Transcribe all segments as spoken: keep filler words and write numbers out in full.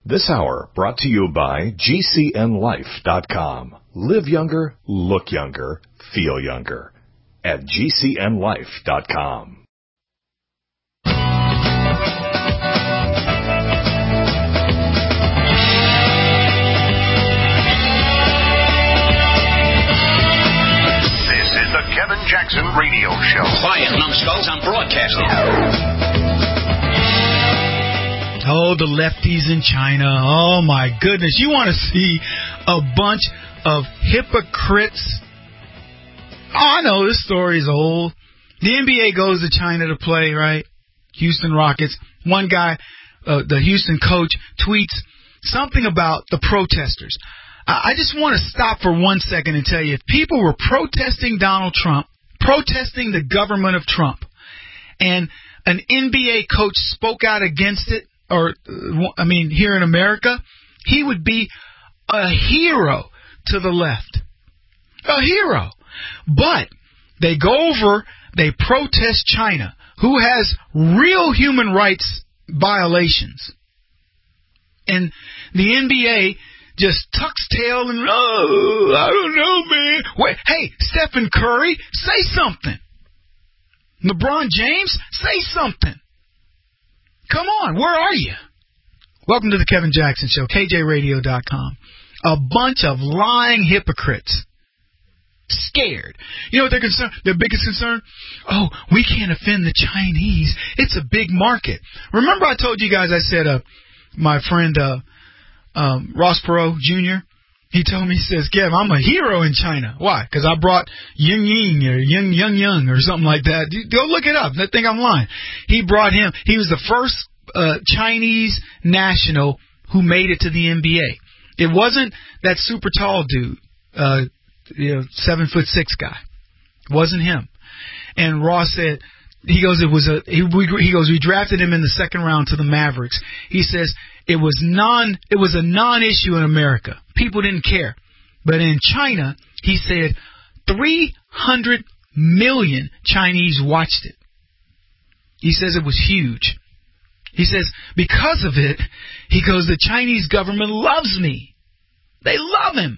This hour brought to you by G C N life dot com. Live younger, look younger, feel younger. At G C N life dot com. Kevin Jackson Radio Show. Quiet, numbskulls, I'm broadcasting. Oh, the lefties in China. Oh, my goodness. You want to see a bunch of hypocrites? Oh, I know this story is old. The N B A goes to China to play, right? Houston Rockets. One guy, uh, the Houston coach, tweets something about the protesters. I just want to stop for one second and tell you, if people were protesting Donald Trump, protesting the government of Trump, and an N B A coach spoke out against it, or, I mean, here in America, he would be a hero to the left. A hero. But they go over, they protest China, who has real human rights violations. And the N B A just tucks tail and, oh, I don't know, man. Wait, hey, Stephen Curry, say something. LeBron James, say something. Come on, where are you? Welcome to the Kevin Jackson Show, K J radio dot com. A bunch of lying hypocrites. Scared. You know what their concern, their biggest concern? Oh, we can't offend the Chinese. It's a big market. Remember I told you guys, I said, uh, my friend, uh, Um, Ross Perot Junior, he told me, he says, Kev, I'm a hero in China. Why? Because I brought Ying Ying or Young Young Young or something like that. Go look it up. They think I'm lying. He brought him. He was the first uh, Chinese national who made it to the N B A. It wasn't that super tall dude, uh, you know, seven foot six guy. It wasn't him. And Ross said, he goes, it was a, he, we, he goes, we drafted him in the second round to the Mavericks. He says, it was non, it was a non-issue in America. People didn't care. But in China, he said, three hundred million Chinese watched it. He says it was huge. He says, because of it, he goes, the Chinese government loves me. They love him.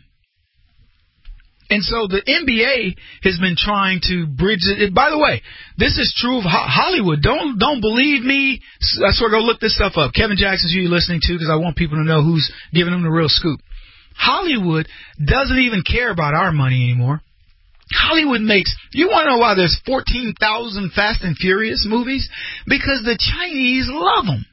And so the N B A has been trying to bridge it. By the way, this is true of Hollywood. Don't don't believe me. I sort of go look this stuff up. Kevin Jackson's who you're listening to, because I want people to know who's giving them the real scoop. Hollywood doesn't even care about our money anymore. Hollywood makes, you want to know why there's fourteen thousand Fast and Furious movies? Because the Chinese love them.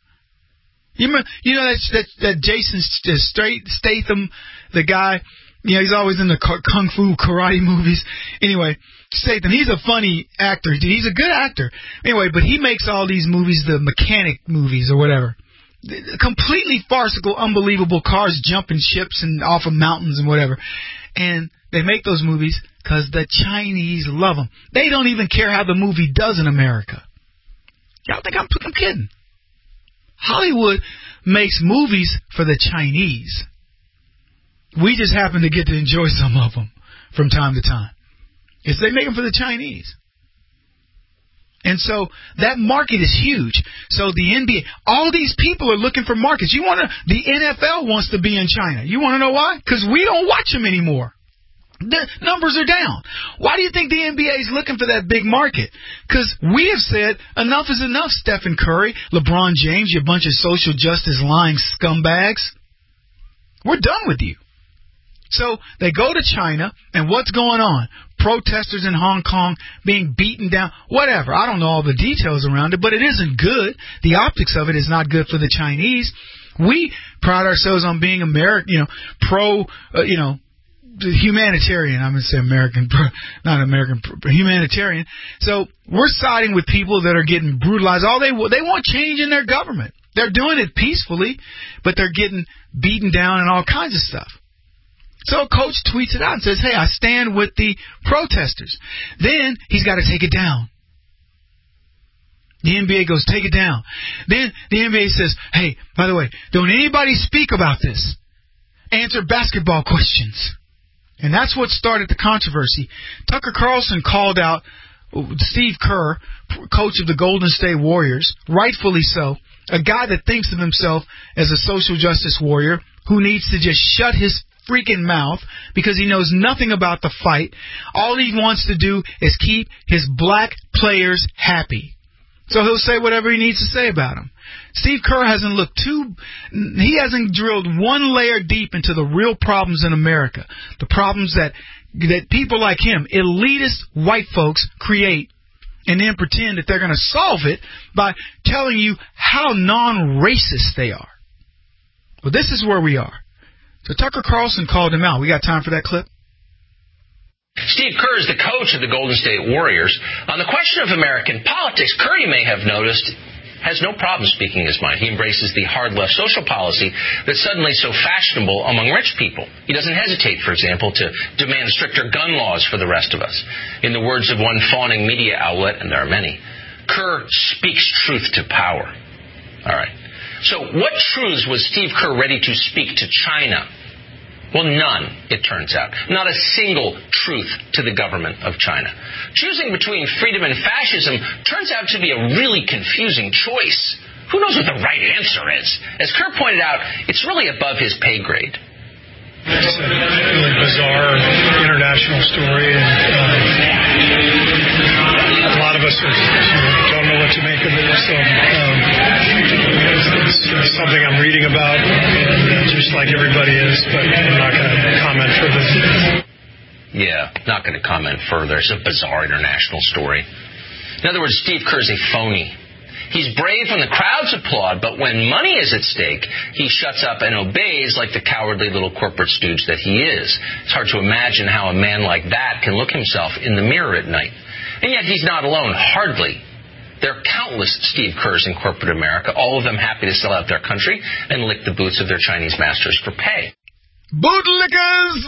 You know, you know that, that, that Jason Statham, the guy, you know, he's always in the kung fu karate movies. Anyway, Statham, he's a funny actor. He's a good actor. Anyway, but he makes all these movies, the mechanic movies or whatever. Completely farcical, unbelievable cars jumping ships and off of mountains and whatever. And they make those movies because the Chinese love them. They don't even care how the movie does in America. Y'all think I'm, I'm kidding? Hollywood makes movies for the Chinese. We just happen to get to enjoy some of them from time to time. It's they make them for the Chinese. And so that market is huge. So the N B A, all these people are looking for markets. You want to, the N F L wants to be in China. You want to know why? Because we don't watch them anymore. The numbers are down. Why do you think the N B A is looking for that big market? Because we have said enough is enough, Stephen Curry, LeBron James, you bunch of social justice lying scumbags. We're done with you. So they go to China, and what's going on? Protesters in Hong Kong being beaten down, whatever. I don't know all the details around it, but it isn't good. The optics of it is not good for the Chinese. We pride ourselves on being American, you know, pro, uh, you know, humanitarian. I'm going to say American, not American, humanitarian. So we're siding with people that are getting brutalized. All they they want change in their government. They're doing it peacefully, but they're getting beaten down and all kinds of stuff. So a coach tweets it out and says, hey, I stand with the protesters. Then he's got to take it down. The N B A goes, take it down. Then the N B A says, hey, by the way, don't anybody speak about this. Answer basketball questions. And that's what started the controversy. Tucker Carlson called out Steve Kerr, coach of the Golden State Warriors, rightfully so, A guy that thinks of himself as a social justice warrior who needs to just shut his freaking mouth because he knows nothing about the fight. All he wants to do is keep his black players happy. So he'll say whatever he needs to say about them. Steve Kerr hasn't looked too, he hasn't drilled one layer deep into the real problems in America. The problems that, that people like him, elitist white folks, create and then pretend that they're going to solve it by telling you how non-racist they are. Well, this is where we are. So Tucker Carlson called him out. We got time for that clip? Steve Kerr is the coach of the Golden State Warriors. On the question of American politics, Kerr, you may have noticed, has no problem speaking his mind. He embraces the hard left social policy that's suddenly so fashionable among rich people. He doesn't hesitate, for example, to demand stricter gun laws for the rest of us. In the words of one fawning media outlet, and there are many, Kerr speaks truth to power. All right. So what truths was Steve Kerr ready to speak to China? Well, none, it turns out. Not a single truth to the government of China. Choosing between freedom and fascism turns out to be a really confusing choice. Who knows what the right answer is? As Kerr pointed out, it's really above his pay grade. It's a really bizarre international story, and uh, a lot of us are, don't know what to make of it. So um, it's, it's something I'm reading about, and uh, just like everybody is, but I'm not going to comment further. Yeah, not going to comment further. It's a bizarre international story. In other words, Steve Kerr's a phony. He's brave when the crowds applaud, but when money is at stake, he shuts up and obeys like the cowardly little corporate stooge that he is. It's hard to imagine how a man like that can look himself in the mirror at night. And yet he's not alone, hardly. There are countless Steve Kerrs in corporate America, all of them happy to sell out their country and lick the boots of their Chinese masters for pay. Bootlickers!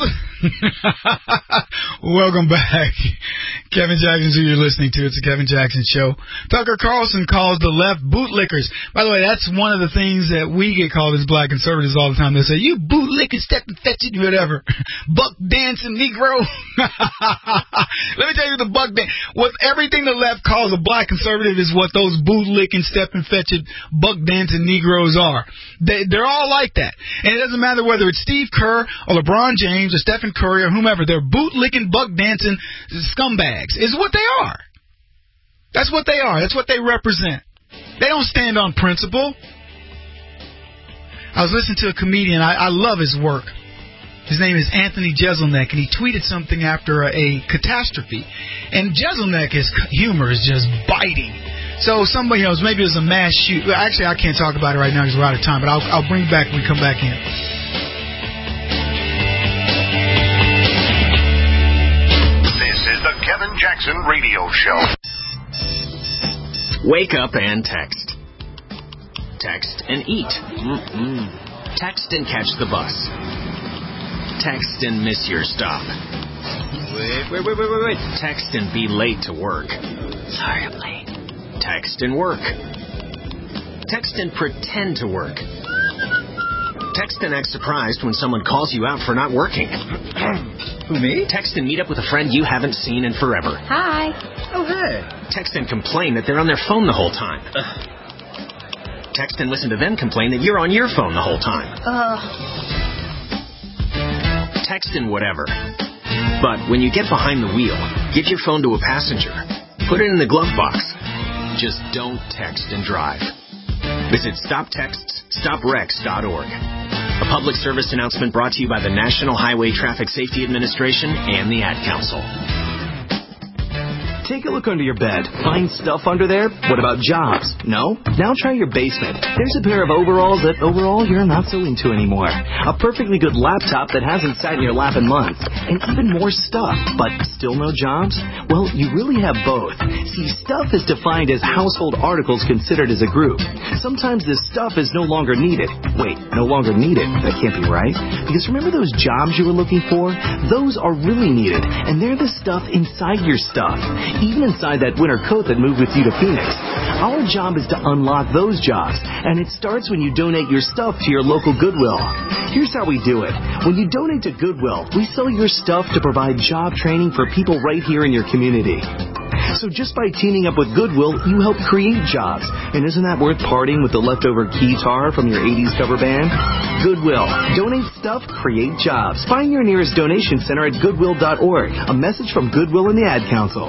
Welcome back. Kevin Jackson's who you're listening to. It's the Kevin Jackson Show. Tucker Carlson calls the left bootlickers. By the way, that's one of the things that we get called as black conservatives all the time. They say, you bootlicker, step and fetch it, whatever. Buck dancing Negro. Let me tell you the buck dance. What everything the left calls a black conservative is what those bootlicking, step and fetch it, buck dancing Negroes are. They, they're all like that. And it doesn't matter whether it's Steve Kerr or LeBron James or Stephen Curry or whomever. They're boot-licking, buck-dancing scumbags is what they are. That's what they are. That's what they represent. They don't stand on principle. I was listening to a comedian. I, I love his work. His name is Anthony Jeselnik, and he tweeted something after a, a catastrophe. And Jeselnik's humor is just biting. So somebody knows, maybe it was a mass shoot. Actually, I can't talk about it right now because we're out of time, but I'll, I'll bring it back when we come back in. Kevin Jackson Radio Show. Wake up and text. Text and eat. Mm-mm. Text and catch the bus. Text and miss your stop. Wait, wait, wait, wait, wait, wait. Text and be late to work. Sorry, I'm late. Text and work. Text and pretend to work. Text and act surprised when someone calls you out for not working. Who, me? Text and meet up with a friend you haven't seen in forever. Hi. Oh, hey. Text and complain that they're on their phone the whole time. Ugh. Text and listen to them complain that you're on your phone the whole time. Ugh. Text and whatever. But when you get behind the wheel, give your phone to a passenger. Put it in the glove box. Just don't text and drive. Visit stop texts stop wrecks dot org. A public service announcement brought to you by the National Highway Traffic Safety Administration and the Ad Council. Take a look under your bed. Find stuff under there? What about jobs? No? Now try your basement. There's a pair of overalls that overall you're not so into anymore. A perfectly good laptop that hasn't sat in your lap in months. And even more stuff, but still no jobs? Well, you really have both. See, stuff is defined as household articles considered as a group. Sometimes this stuff is no longer needed. Wait, no longer needed? That can't be right. Because remember those jobs you were looking for? Those are really needed. And they're the stuff inside your stuff. Even inside that winter coat that moved with you to Phoenix. Our job is to unlock those jobs, and it starts when you donate your stuff to your local Goodwill. Here's how we do it. When you donate to Goodwill, we sell your stuff to provide job training for people right here in your community. So just by teaming up with Goodwill, you help create jobs. And isn't that worth parting with the leftover guitar from your eighties cover band? Goodwill. Donate stuff, create jobs. Find your nearest donation center at goodwill dot org. A message from Goodwill and the Ad Council.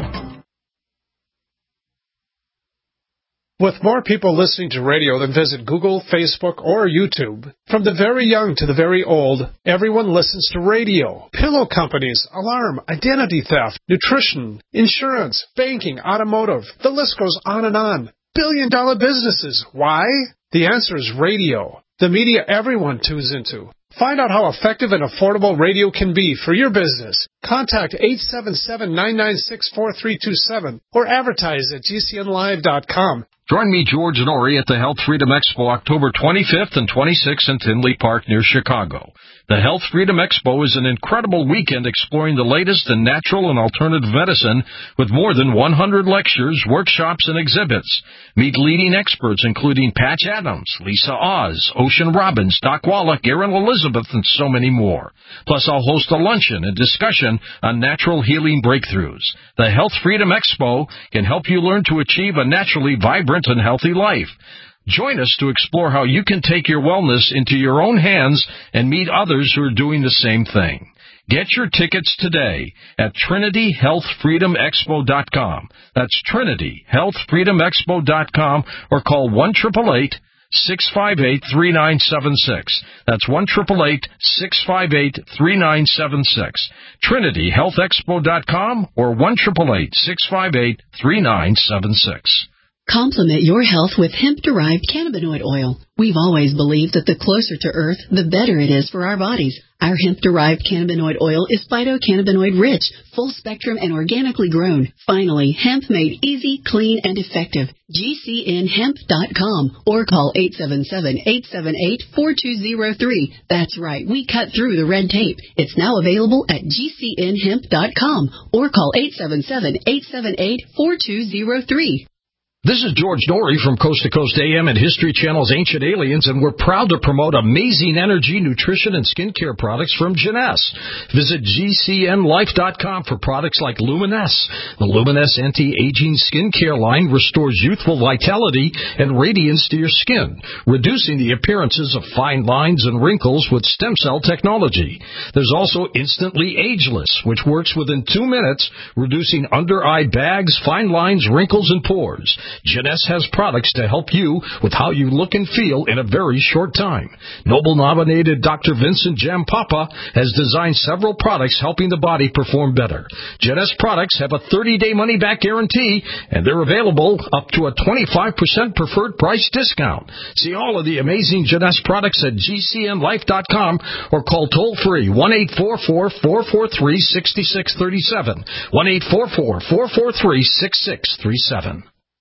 With more people listening to radio than visit Google, Facebook, or YouTube, from the very young to the very old, everyone listens to radio. Pillow companies, alarm, identity theft, nutrition, insurance, banking, automotive, the list goes on and on. Billion dollar businesses. Why? The answer is radio. The media everyone tunes into. Find out how effective and affordable radio can be for your business. Contact eight seven seven, nine nine six, four three two seven or advertise at G C N live dot com. Join me, George Norrie, at the Health Freedom Expo October twenty-fifth and twenty-sixth in Tinley Park near Chicago. The Health Freedom Expo is an incredible weekend exploring the latest in natural and alternative medicine with more than one hundred lectures, workshops, and exhibits. Meet leading experts including Patch Adams, Lisa Oz, Ocean Robbins, Doc Wallach, Erin Elizabeth, and so many more. Plus, I'll host a luncheon and discussion on natural healing breakthroughs. The Health Freedom Expo can help you learn to achieve a naturally vibrant and healthy life. Join us to explore how you can take your wellness into your own hands and meet others who are doing the same thing. Get your tickets today at Trinity Health Freedom Expo dot com. That's Trinity Health Freedom Expo dot com or call one eight eight eight, six five eight, three nine seven six. That's one eight eight eight, six five eight, three nine seven six. Trinity Health Expo dot com or one eight eight eight, six five eight, three nine seven six. Complement your health with hemp-derived cannabinoid oil. We've always believed that the closer to Earth, the better it is for our bodies. Our hemp-derived cannabinoid oil is phytocannabinoid-rich, full-spectrum, and organically grown. Finally, hemp made easy, clean, and effective. G C N hemp dot com or call eight seven seven, eight seven eight, four two zero three. That's right, we cut through the red tape. It's now available at G C N hemp dot com or call eight seven seven, eight seven eight, four two zero three. This is George Norrie from Coast to Coast A M and History Channel's Ancient Aliens, and we're proud to promote amazing energy, nutrition, and skincare products from Jeunesse. Visit G C N life dot com for products like Luminesse. The Luminesse anti-aging skincare line restores youthful vitality and radiance to your skin, reducing the appearances of fine lines and wrinkles with stem cell technology. There's also Instantly Ageless, which works within two minutes, reducing under-eye bags, fine lines, wrinkles, and pores. Jeunesse has products to help you with how you look and feel in a very short time. Nobel-nominated Doctor Vincent Jampapa has designed several products helping the body perform better. Jeunesse products have a thirty-day money-back guarantee, and they're available up to a twenty-five percent preferred price discount. See all of the amazing Jeunesse products at G C N life dot com or call toll-free one eight four four, four four three, six six three seven, one eight four four, four four three, six six three seven.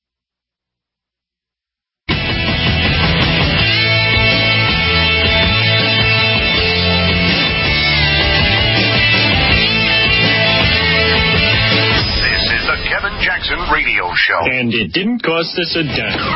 Kevin Jackson Radio Show. And it didn't cost us a dime.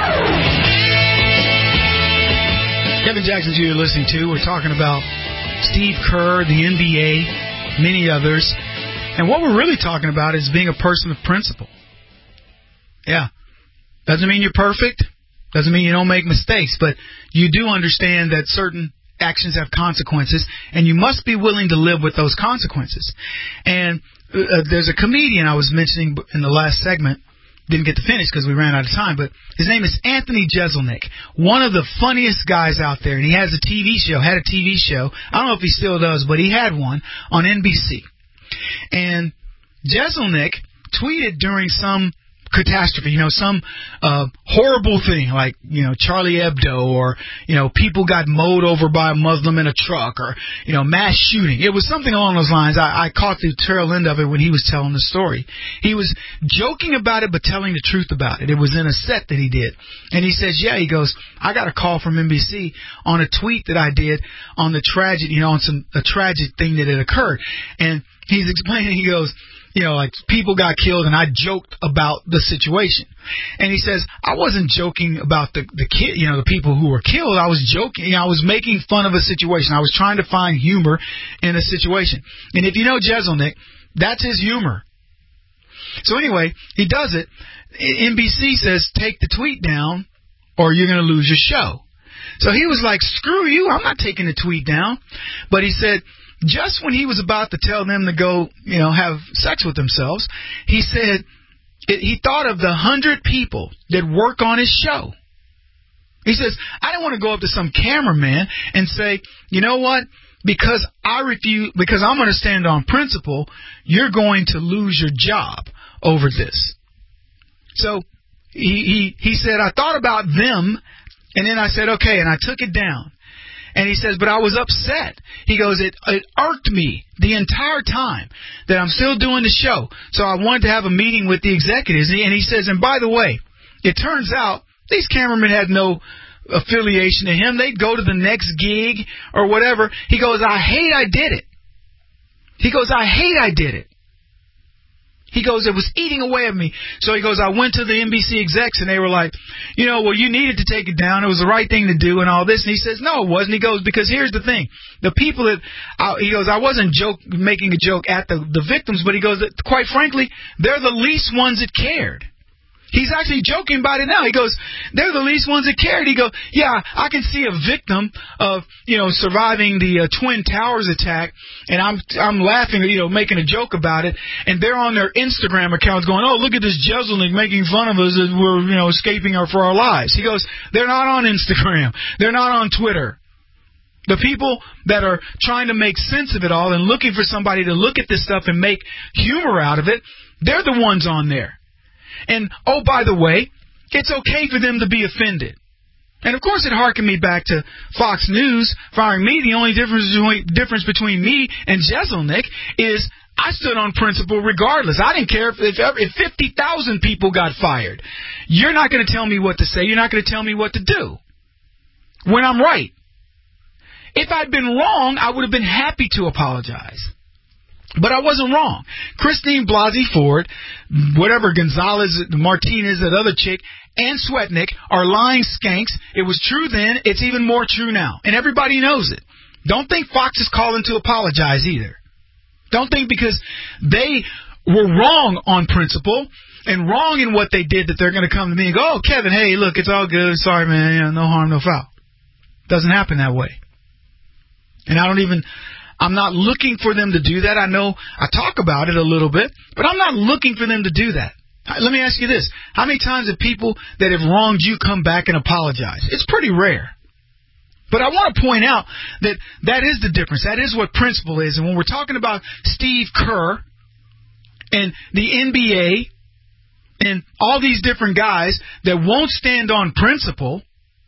Kevin Jackson, who you're listening to. We're talking about Steve Kerr, the N B A, many others. And what we're really talking about is being a person of principle. Yeah. Doesn't mean you're perfect. Doesn't mean you don't make mistakes. But you do understand that certain actions have consequences, and you must be willing to live with those consequences. And uh, there's a comedian I was mentioning in the last segment. Didn't get to finish because we ran out of time, but his name is Anthony Jeselnik, one of the funniest guys out there, and he has a T V show, had a T V show. I don't know if he still does, but he had one on N B C. And Jeselnik tweeted during some catastrophe, you know, some uh, horrible thing like, you know, Charlie Hebdo, or, you know, people got mowed over by a Muslim in a truck, or, you know, mass shooting. It was something along those lines. I, I caught the tail end of it when he was telling the story. He was joking about it but telling the truth about it. It was in a set that he did. And he says, yeah, he goes, I got a call from N B C on a tweet that I did on the tragic, you know, on some a tragic thing that had occurred. And he's explaining, he goes, you know, like people got killed, and I joked about the situation. And he says, I wasn't joking about the the kid, you know, the people who were killed. I was joking. You know, I was making fun of a situation. I was trying to find humor in a situation. And if you know Jeselnik, that's his humor. So anyway, he does it. N B C says, take the tweet down or you're going to lose your show. So he was like, screw you, I'm not taking the tweet down. But he said, just when he was about to tell them to go, you know, have sex with themselves, he said, it, he thought of the hundred people that work on his show. He says, I don't want to go up to some cameraman and say, you know what, because I refuse, because I'm going to stand on principle, you're going to lose your job over this. So he, he, he said, I thought about them, and then I said, okay, and I took it down. And he says, but I was upset. He goes, it, it irked me the entire time that I'm still doing the show. So I wanted to have a meeting with the executives. And he says, and by the way, it turns out these cameramen had no affiliation to him. They'd go to the next gig or whatever. He goes, I hate I did it. He goes, I hate I did it. He goes, it was eating away at me. So he goes, I went to the N B C execs, and they were like, you know, well, you needed to take it down. It was the right thing to do and all this. And he says, no, it wasn't. He goes, because here's the thing. The people that, uh, he goes, I wasn't joke making a joke at the, the victims, but he goes, quite frankly, they're the least ones that cared. He's actually joking about it now. He goes, they're the least ones that cared. He goes, yeah, I can see a victim of, you know, surviving the uh, Twin Towers attack, and I'm I'm laughing, you know, making a joke about it, and they're on their Instagram accounts going, oh, look at this Jeselnik making fun of us as we're, you know, escaping our, for our lives. He goes, they're not on Instagram. They're not on Twitter. The people that are trying to make sense of it all and looking for somebody to look at this stuff and make humor out of it, they're the ones on there. And, oh, by the way, it's okay for them to be offended. And, of course, it harkened me back to Fox News firing me. The only difference between, difference between me and Jeselnik is I stood on principle regardless. I didn't care if, if, if fifty thousand people got fired. You're not going to tell me what to say. You're not going to tell me what to do when I'm right. If I'd been wrong, I would have been happy to apologize. But I wasn't wrong. Christine Blasey Ford, whatever, Gonzalez, Martinez, that other chick, and Swetnick are lying skanks. It was true then. It's even more true now. And everybody knows it. Don't think Fox is calling to apologize either. Don't think because they were wrong on principle and wrong in what they did that they're going to come to me and go, oh, Kevin, hey, look, it's all good. Sorry, man. You know, no harm, no foul. Doesn't happen that way. And I don't even... I'm not looking for them to do that. I know I talk about it a little bit, but I'm not looking for them to do that. Let me ask you this. How many times have people that have wronged you come back and apologize? It's pretty rare. But I want to point out that that is the difference. That is what principle is. And when we're talking about Steve Kerr and the N B A and all these different guys that won't stand on principle,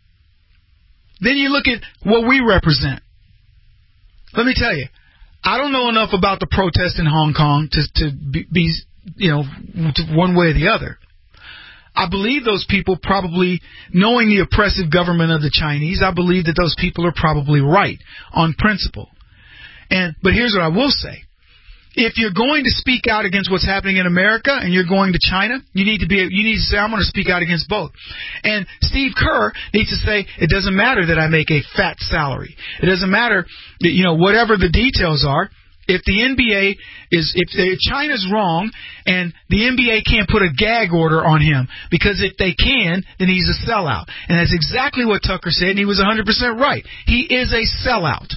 then you look at what we represent. Let me tell you, I don't know enough about the protest in Hong Kong to, to be, be, you know, one way or the other. I believe those people probably, knowing the oppressive government of the Chinese, I believe that those people are probably right on principle. And but here's what I will say. If you're going to speak out against what's happening in America and you're going to China, you need to be you need to say, I'm going to speak out against both. And Steve Kerr needs to say, it doesn't matter that I make a fat salary. It doesn't matter that, you know, whatever the details are. If the N B A is, if, if China's wrong and the N B A can't put a gag order on him, because if they can, then he's a sellout. And that's exactly what Tucker said, and he was one hundred percent right. He is a sellout.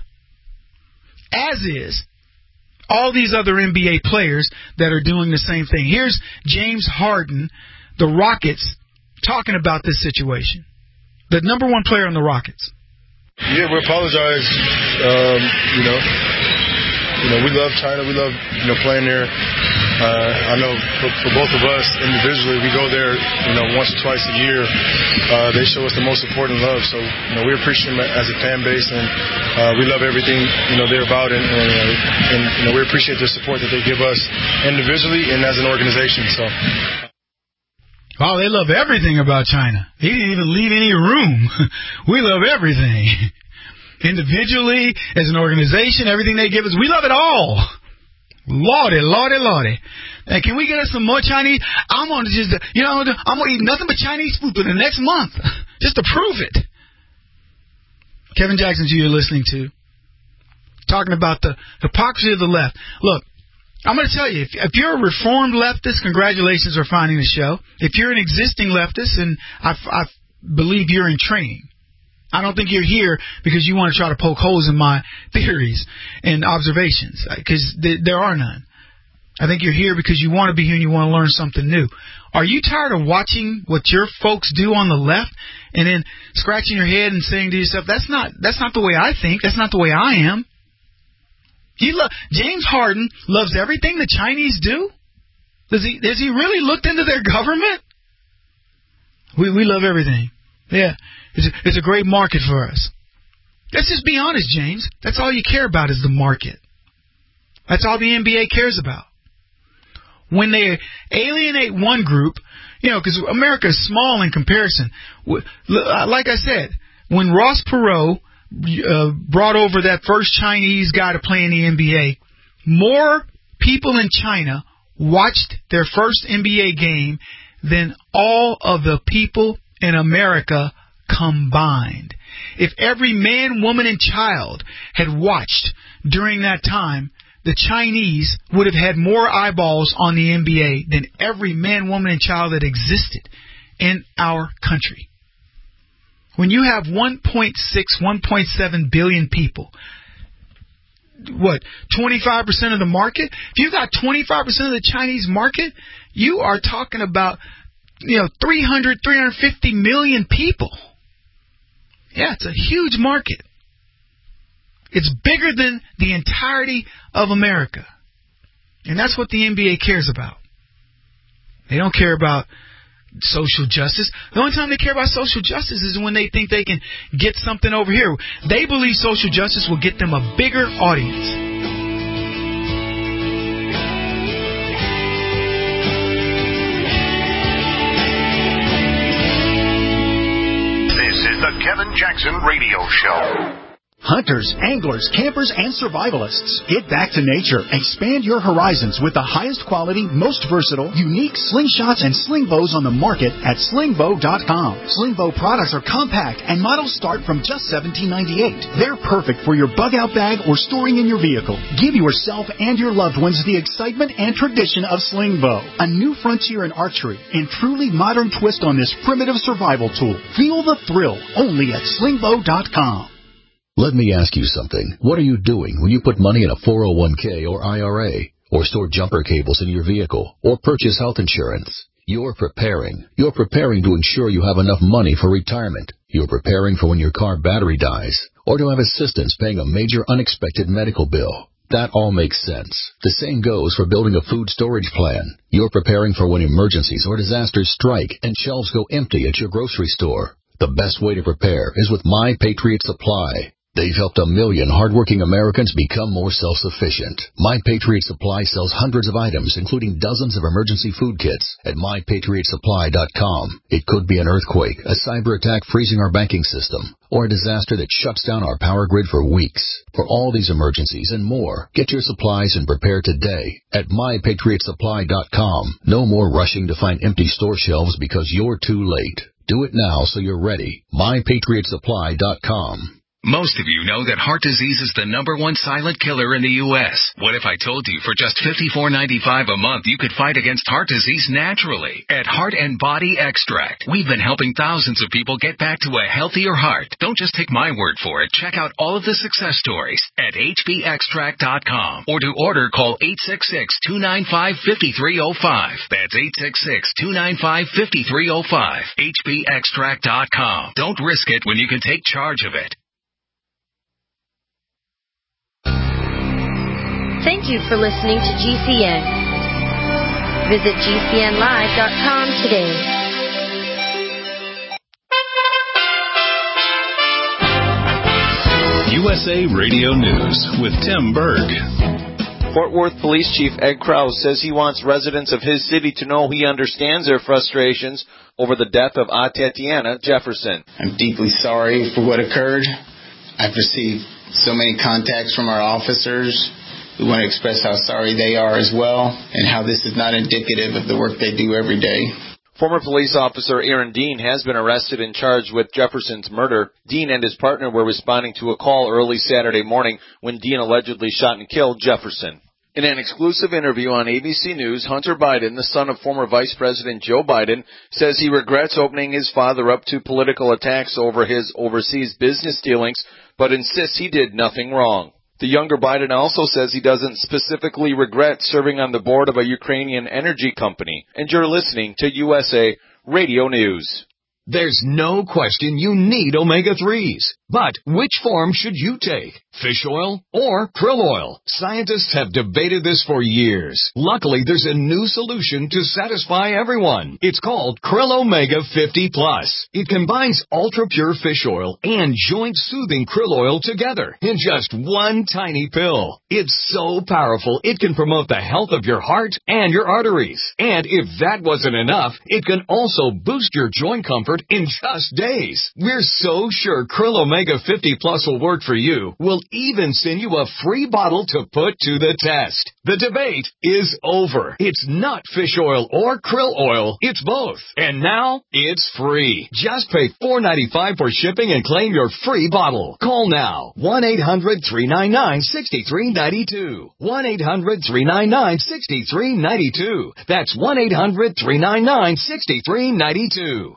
As is all these other N B A players that are doing the same thing. Here's James Harden, the Rockets, talking about this situation. The number one player on the Rockets. Yeah, we apologize. Um, you know, you know, we love China. We love, you know, playing there. Uh, I know for, for both of us individually, we go there, you know, once or twice a year. Uh, they show us the most important love. So, you know, we appreciate them as a fan base, and uh, we love everything, you know, they're about, and, and, and you know, we appreciate the support that they give us individually and as an organization. So. Oh, they love everything about China. He didn't even leave any room. We love everything. Individually, as an organization, everything they give us, we love it all. Lordy, lordy, lordy. Hey, can we get us some more Chinese? I'm going to just, you know, I'm going to eat nothing but Chinese food for the next month, just to prove it. Kevin Jackson, who you're listening to, talking about the hypocrisy of the left. Look, I'm going to tell you, if, if you're a reformed leftist, congratulations for finding the show. If you're an existing leftist, and I, I believe you're in training. I don't think you're here because you want to try to poke holes in my theories and observations, because th- there are none. I think you're here because you want to be here and you want to learn something new. Are you tired of watching what your folks do on the left and then scratching your head and saying to yourself, that's not that's not the way I think, that's not the way I am? He lo- James Harden loves everything the Chinese do? Does he Has he really looked into their government? We we love everything. Yeah, it's a, it's a great market for us. Let's just be honest, James. That's all you care about is the market. That's all the N B A cares about. When they alienate one group, you know, because America is small in comparison. Like I said, when Ross Perot uh, brought over that first Chinese guy to play in the N B A, more people in China watched their first N B A game than all of the people in America combined. If every man, woman, and child had watched during that time, the Chinese would have had more eyeballs on the N B A than every man, woman, and child that existed in our country. When you have one point six, one point seven billion people, what, twenty-five percent of the market? If you got twenty-five percent of the Chinese market, you are talking about, you know, three hundred, three hundred fifty million people. Yeah, it's a huge market. It's bigger than the entirety of America. And that's what the N B A cares about. They don't care about social justice. The only time they care about social justice is when they think they can get something over here. They believe social justice will get them a bigger audience. This is the Kevin Jackson Radio Show. Hunters, anglers, campers, and survivalists. Get back to nature. Expand your horizons with the highest quality, most versatile, unique slingshots and sling bows on the market at sling bow dot com. Sling bow products are compact and models start from just seventeen ninety-eight. They're perfect for your bug-out bag or storing in your vehicle. Give yourself and your loved ones the excitement and tradition of sling bow. A new frontier in archery and truly modern twist on this primitive survival tool. Feel the thrill only at sling bow dot com. Let me ask you something. What are you doing when you put money in a four oh one k or I R A, or store jumper cables in your vehicle, or purchase health insurance? You're preparing. You're preparing to ensure you have enough money for retirement. You're preparing for when your car battery dies, or to have assistance paying a major unexpected medical bill. That all makes sense. The same goes for building a food storage plan. You're preparing for when emergencies or disasters strike and shelves go empty at your grocery store. The best way to prepare is with My Patriot Supply. They've helped a million hardworking Americans become more self-sufficient. My Patriot Supply sells hundreds of items, including dozens of emergency food kits at my patriot supply dot com. It could be an earthquake, a cyber attack freezing our banking system, or a disaster that shuts down our power grid for weeks. For all these emergencies and more, get your supplies and prepare today at my patriot supply dot com. No more rushing to find empty store shelves because you're too late. Do it now so you're ready. my patriot supply dot com. Most of you know that heart disease is the number one silent killer in the U S What if I told you for just fifty-four ninety-five a month you could fight against heart disease naturally at Heart and Body Extract? We've been helping thousands of people get back to a healthier heart. Don't just take my word for it. Check out all of the success stories at h b extract dot com, or to order, call eight six six, two nine five, five three zero five. That's eight six six, two nine five, five three zero five. h b extract dot com. Don't risk it when you can take charge of it. Thank you for listening to G C N. Visit G C N live dot com today. U S A Radio News with Tim Berg. Fort Worth Police Chief Ed Krause says he wants residents of his city to know he understands their frustrations over the death of Atatiana Jefferson. I'm deeply sorry for what occurred. I've received so many contacts from our officers. We want to express how sorry they are as well, and how this is not indicative of the work they do every day. Former police officer Aaron Dean has been arrested and charged with Jefferson's murder. Dean and his partner were responding to a call early Saturday morning when Dean allegedly shot and killed Jefferson. In an exclusive interview on A B C News, Hunter Biden, the son of former Vice President Joe Biden, says he regrets opening his father up to political attacks over his overseas business dealings, but insists he did nothing wrong. The younger Biden also says he doesn't specifically regret serving on the board of a Ukrainian energy company. And you're listening to U S A Radio News. There's no question you need omega threes. But which form should you take? Fish oil or krill oil? Scientists have debated this for years. Luckily, there's a new solution to satisfy everyone. It's called Krill Omega fifty plus. It combines ultra-pure fish oil and joint-soothing krill oil together in just one tiny pill. It's so powerful, it can promote the health of your heart and your arteries. And if that wasn't enough, it can also boost your joint comfort in just days. We're so sure Krill Omega fifty plus will work for you. We'll even send you a free bottle to put to the test. The debate is over. It's not fish oil or krill oil. It's both. And now it's free. Just pay four dollars and ninety-five cents for shipping and claim your free bottle. Call now. one eight hundred three nine nine six three nine two. one eight hundred three nine nine six three nine two. That's one eight hundred three nine nine six three nine two.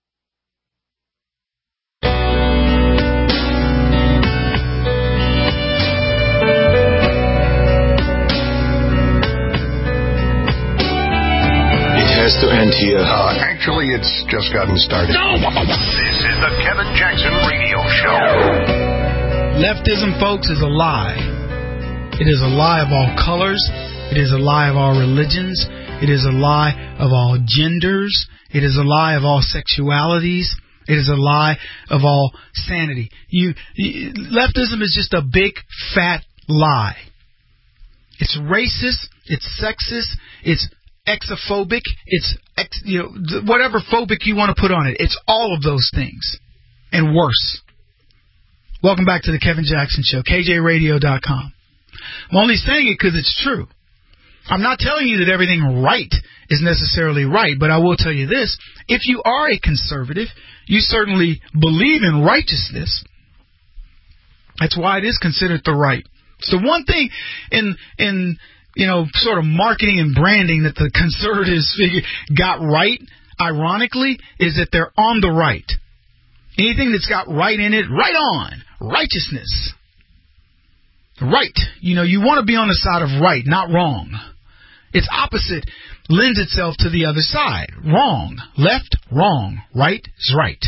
Has to end here. Uh, actually, it's just gotten started. No! This is the Kevin Jackson Radio Show. Leftism, folks, is a lie. It is a lie of all colors. It is a lie of all religions. It is a lie of all genders. It is a lie of all sexualities. It is a lie of all sanity. You, you leftism is just a big, fat lie. It's racist. It's sexist. It's exophobic, it's ex, you know whatever phobic you want to put on it. It's all of those things and worse. Welcome back to the Kevin Jackson Show, K J radio dot com. I'm only saying it because it's true. I'm not telling you that everything right is necessarily right, but I will tell you this: if you are a conservative, you certainly believe in righteousness. That's why it is considered the right. It's the one thing in in you know, sort of marketing and branding that the conservatives figure got right, ironically, is that they're on the right. Anything that's got right in it, right on. Righteousness. Right. You know, you want to be on the side of right, not wrong. Its opposite lends itself to the other side. Wrong. Left, wrong. Right is right.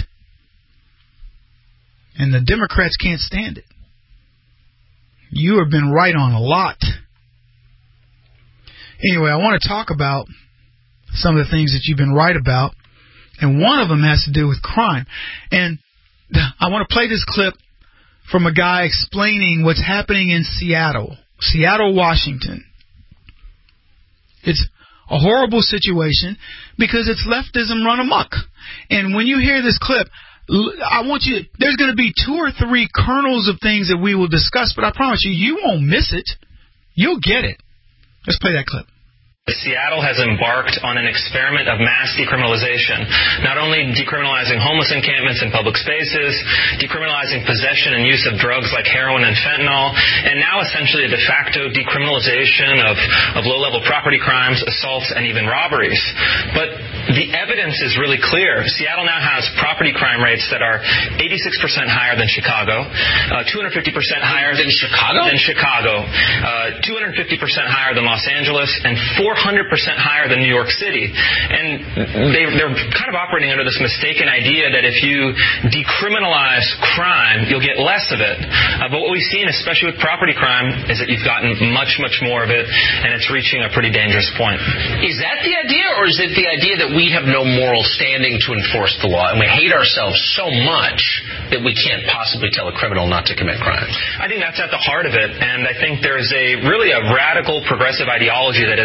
And the Democrats can't stand it. You have been right on a lot. Anyway, I want to talk about some of the things that you've been right about, and one of them has to do with crime. And I want to play this clip from a guy explaining what's happening in Seattle, Seattle, Washington. It's a horrible situation because it's leftism run amok. And when you hear this clip, I want you, there's going to be two or three kernels of things that we will discuss, but I promise you, you won't miss it. You'll get it. Let's play that clip. Seattle has embarked on an experiment of mass decriminalization, not only decriminalizing homeless encampments in public spaces, decriminalizing possession and use of drugs like heroin and fentanyl, and now essentially a de facto decriminalization of, of low-level property crimes, assaults, and even robberies. But the evidence is really clear. Seattle now has property crime rates that are eighty-six percent higher than Chicago, uh, two hundred fifty percent higher than Chicago, than Chicago, uh, two hundred fifty percent higher than Los Angeles, and four hundred percent higher than New York City. And they, they're kind of operating under this mistaken idea that if you decriminalize crime, you'll get less of it. Uh, but what we've seen, especially with property crime, is that you've gotten much, much more of it, and it's reaching a pretty dangerous point. Is that the idea, or is it the idea that we have no moral standing to enforce the law, and we hate ourselves so much that we can't possibly tell a criminal not to commit crimes? I think that's at the heart of it, and I think there's a really a radical progressive ideology that has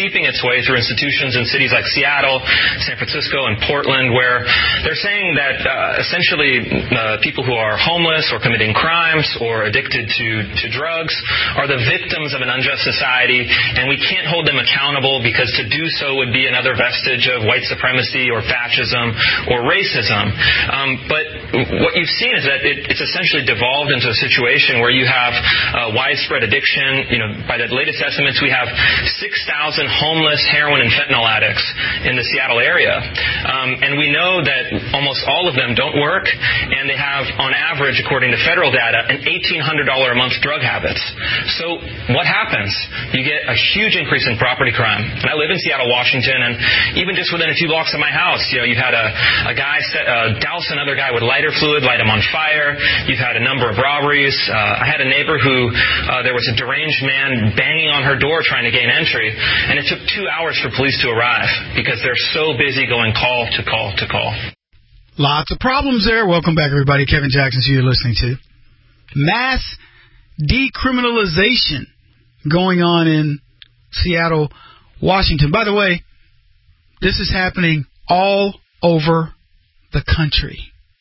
seeping its way through institutions in cities like Seattle, San Francisco, and Portland, where they're saying that uh, essentially uh, people who are homeless or committing crimes or addicted to, to drugs are the victims of an unjust society, and we can't hold them accountable because to do so would be another vestige of white supremacy or fascism or racism. Um, but what you've seen is that it, it's essentially devolved into a situation where you have uh, widespread addiction. You know, by the latest estimates, we have six thousand homeless heroin and fentanyl addicts in the Seattle area. Um, and we know that almost all of them don't work, and they have, on average, according to federal data, an eighteen hundred dollars a month drug habits. So what happens? You get a huge increase in property crime. And I live in Seattle, Washington, and even just within a few blocks of my house, you know, you've had a, a guy set, uh, douse another guy with lighter fluid, light him on fire. You've had a number of robberies. Uh, I had a neighbor who, uh, there was a deranged man banging on her door trying to gain entry, and it took two hours for police to arrive because they're so busy going call to call to call. Lots of problems there. Welcome back, everybody. Kevin Jackson, who you're listening to. Mass decriminalization going on in Seattle, Washington. By the way, this is happening all over the country.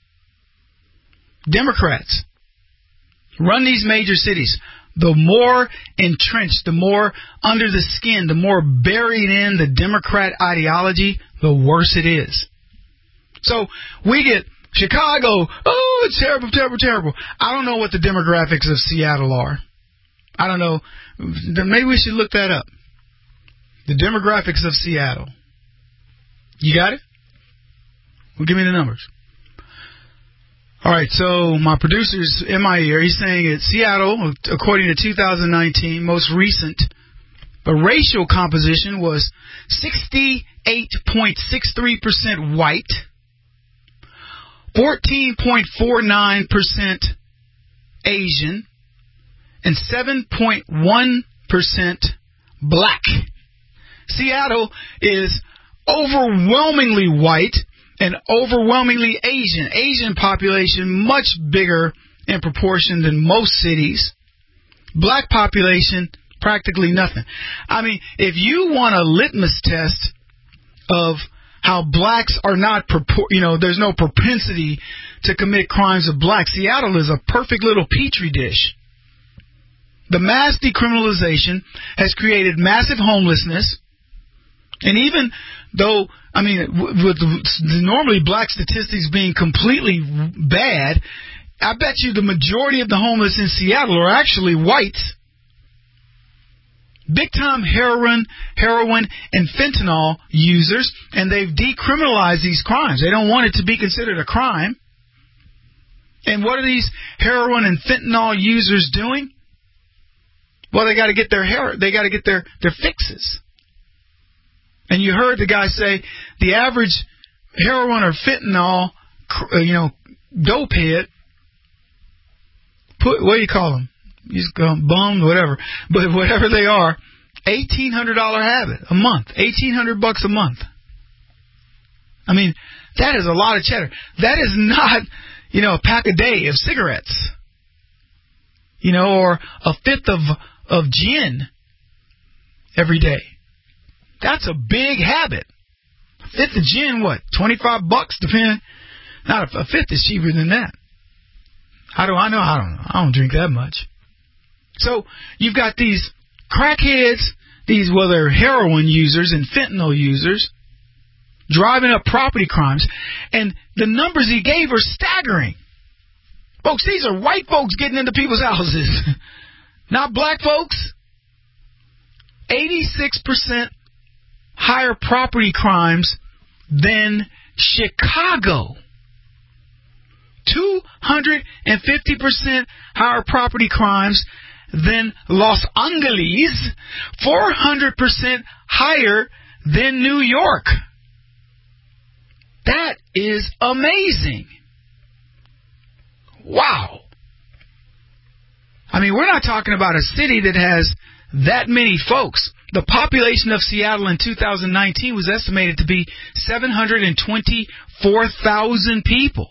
Democrats run these major cities. The more entrenched, the more under the skin, the more buried in the Democrat ideology, the worse it is. So we get Chicago, oh, it's terrible, terrible, terrible. I don't know what the demographics of Seattle are. I don't know. Maybe we should look that up. The demographics of Seattle. You got it? Well, give me the numbers. All right, so my producer's in my ear. He's saying that Seattle, according to two thousand nineteen, most recent, the racial composition was sixty-eight point six three percent white, fourteen point four nine percent Asian, and seven point one percent black. Seattle is overwhelmingly white and overwhelmingly Asian. Asian population much bigger in proportion than most cities. Black population, practically nothing. I mean, if you want a litmus test of how blacks are not, you know, there's no propensity to commit crimes of blacks, Seattle is a perfect little petri dish. The mass decriminalization has created massive homelessness, and even though, I mean, with the normally black statistics being completely bad, I bet you the majority of the homeless in Seattle are actually whites. Big-time heroin, heroin and fentanyl users, and they've decriminalized these crimes. They don't want it to be considered a crime. And what are these heroin and fentanyl users doing? Well, they got to get their hair, they got to get their, their fixes. And you heard the guy say the average heroin or fentanyl, you know, dope head, put, what do you call them? You just go bummed, whatever. But whatever they are, eighteen hundred dollars habit a month, eighteen hundred bucks a month. I mean, that is a lot of cheddar. That is not, you know, a pack a day of cigarettes, you know, or a fifth of of gin every day. That's a big habit. A fifth of gin, what, twenty-five bucks, depending? Not a, a fifth is cheaper than that. How do I know? I don't know. I don't drink that much. So you've got these crackheads, these, well, they're heroin users and fentanyl users, driving up property crimes, and the numbers he gave are staggering. Folks, these are white folks getting into people's houses, not black folks. eighty-six percent higher property crimes than Chicago. two hundred fifty percent higher property crimes than Los Angeles. four hundred percent higher than New York. That is amazing. Wow. I mean, we're not talking about a city that has that many folks. The population of Seattle in two thousand nineteen was estimated to be seven hundred twenty-four thousand people.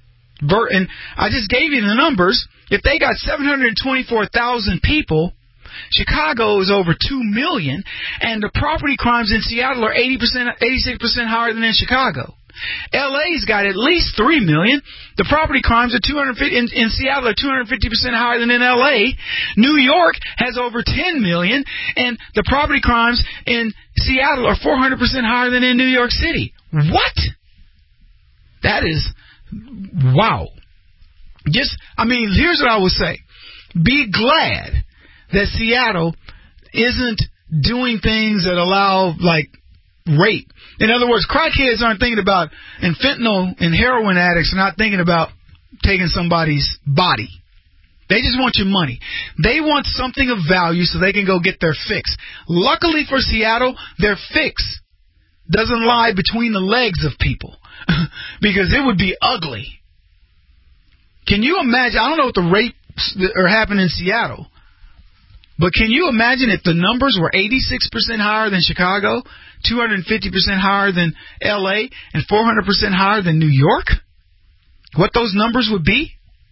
And I just gave you the numbers. If they got seven hundred twenty-four thousand people, Chicago is over two million, and the property crimes in Seattle are eighty percent, eighty-six percent higher than in Chicago. L A's got at least three million. The property crimes are two hundred fifty in, in Seattle are two hundred fifty percent higher than in L A. New York has over ten million, and the property crimes in Seattle are four hundred percent higher than in New York City. What? That is, wow. Just, I mean, here's what I would say. Be glad that Seattle isn't doing things that allow, like, rape. In other words, crackheads aren't thinking about, and fentanyl and heroin addicts are not thinking about taking somebody's body. They just want your money. They want something of value so they can go get their fix. Luckily for Seattle, their fix doesn't lie between the legs of people because it would be ugly. Can you imagine? I don't know what the rapes that are happening in Seattle, but can you imagine if the numbers were eighty-six percent higher than Chicago, two hundred fifty percent higher than L A, and four hundred percent higher than New York? What those numbers would be?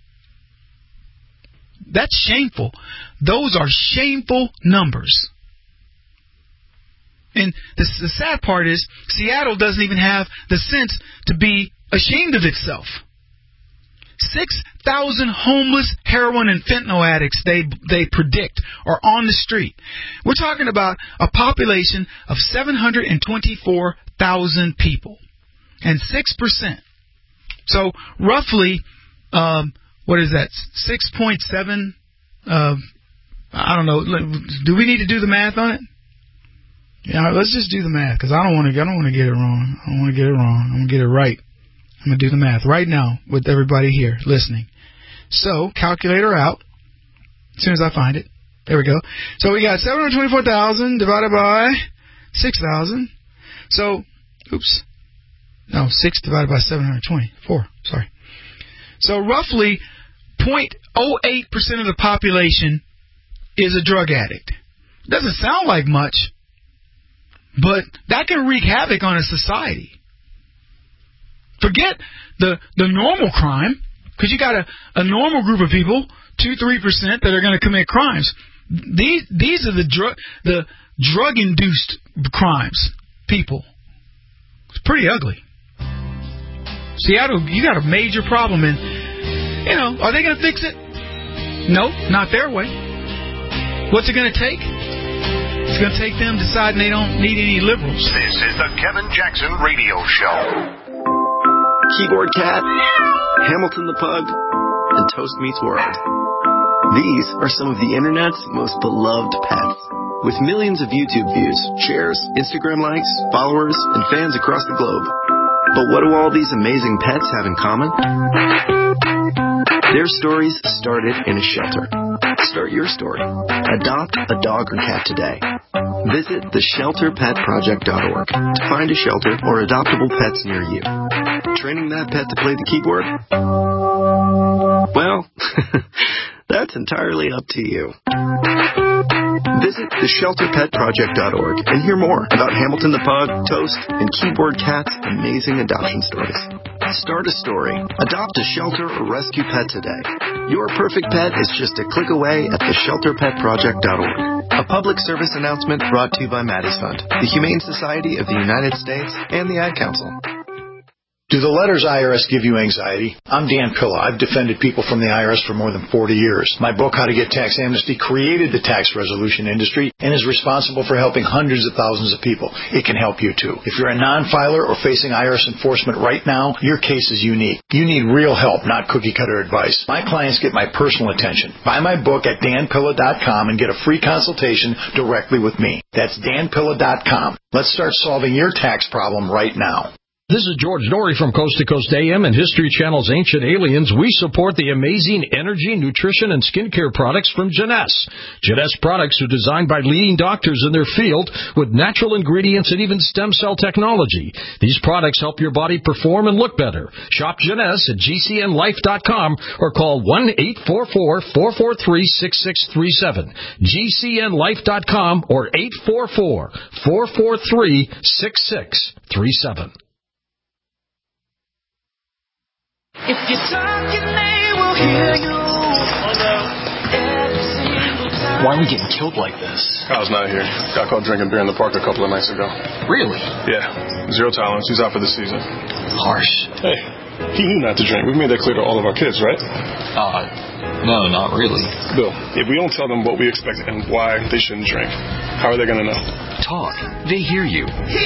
That's shameful. Those are shameful numbers. And the, the sad part is Seattle doesn't even have the sense to be ashamed of itself. six thousand homeless heroin and fentanyl addicts they they predict are on the street. We're talking about a population of seven hundred twenty-four thousand people and six percent. So roughly, um, what is that, six point seven? Uh, I don't know. Do we need to do the math on it? Yeah, let's just do the math because I don't want to. I don't want to get it wrong. I don't want to get it wrong. I'm going to get it right. I'm going to do the math right now with everybody here listening. So, calculator out. As soon as I find it. There we go. So, we got seven hundred twenty-four thousand divided by six thousand. So, oops. No, six divided by seven hundred twenty-four. Sorry. So, roughly zero point zero eight percent of the population is a drug addict. Doesn't sound like much, but that can wreak havoc on a society. Forget the the normal crime, because you got a, a normal group of people, two, three percent, that are going to commit crimes. These these are the drug the drug induced crimes. People, it's pretty ugly. Seattle, you got a major problem, and you know, are they going to fix it? No, not their way. What's it going to take? It's going to take them deciding they don't need any liberals. This is the Kevin Jackson Radio Show. Keyboard Cat, Hamilton the Pug, and Toast Meets World. These are some of the internet's most beloved pets. With millions of YouTube views, shares, Instagram likes, followers, and fans across the globe. But what do all these amazing pets have in common? Their stories started in a shelter. Start your story. Adopt a dog or cat today. Visit the shelter pet project dot org to find a shelter or adoptable pets near you. Training that pet to play the keyboard? Well, that's entirely up to you. Visit the shelter pet project dot org and hear more about Hamilton the Pug, Toast, and Keyboard Cat's amazing adoption stories. Start a story. Adopt a shelter or rescue pet today. Your perfect pet is just a click away at the shelter pet project dot org. A public service announcement brought to you by Maddie's Fund, the Humane Society of the United States, and the Ad Council. Do the letters I R S give you anxiety? I'm Dan Pilla. I've defended people from the I R S for more than forty years. My book, How to Get Tax Amnesty, created the tax resolution industry and is responsible for helping hundreds of thousands of people. It can help you, too. If you're a non-filer or facing I R S enforcement right now, your case is unique. You need real help, not cookie-cutter advice. My clients get my personal attention. Buy my book at dan pilla dot com and get a free consultation directly with me. That's dan pilla dot com. Let's start solving your tax problem right now. This is George Norrie from Coast to Coast A M and History Channel's Ancient Aliens. We support the amazing energy, nutrition, and skincare products from Jeunesse. Jeunesse products are designed by leading doctors in their field with natural ingredients and even stem cell technology. These products help your body perform and look better. Shop Jeunesse at G C N life dot com or call one eight four four, four four three, six six three seven. G C N life dot com or eight four four, four four three, six six three seven. If you're talking, they will hear you. Every single time. Why are we getting killed like this? Kyle's not here. Got caught drinking beer in the park a couple of nights ago. Really? Yeah. Zero tolerance. He's out for the season. Harsh. Hey, he knew not to drink. We've made that clear to all of our kids, right? Uh, no, not really. Bill, if we don't tell them what we expect and why they shouldn't drink, how are they going to know? Talk. They hear you.